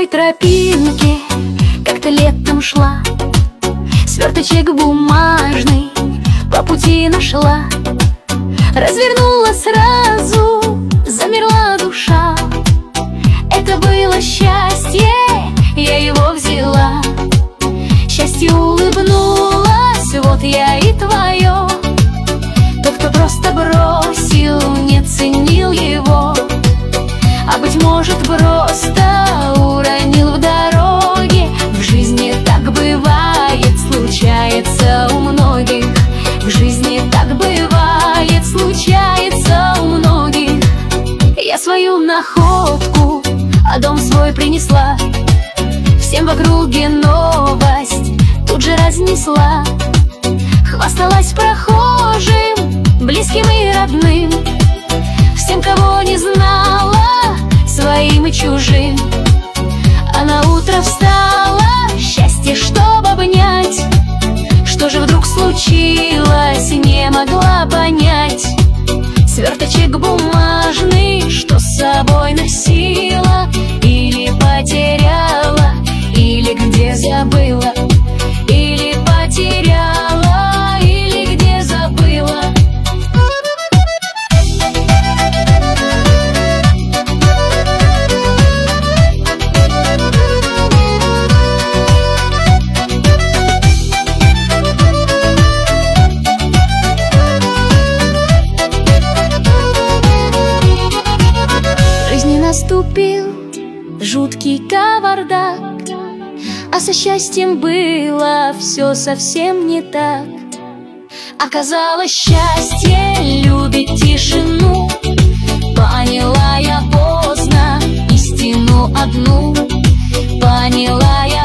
той тропинке как-то летом шла, сверточек бумажный по пути нашла. Развернула сразу, замерла душа. Это было счастье, я его взяла. Счастье улыбнулась, вот я и твое. Тот, кто просто бросил, не ценил его, а быть может просто уронил в дороге. В жизни так бывает, случается у многих. В жизни так бывает, случается у многих. Я свою находку, а дом свой принесла. Всем в округе новость тут же разнесла. Хвасталась прохожим, близким и родным, всем, кого не знала, своим и чужим. А на утро встала, счастье, чтоб обнять. Что же вдруг случилось, не могла понять. Сверточек бумажный, что с собой носила, или потеряла, или где забыла, или потеряла, или где забыла. Наступил жуткий кавардак, а со счастьем было все совсем не так. Оказалось, счастье любит тишину. Поняла я поздно истину одну. Поняла я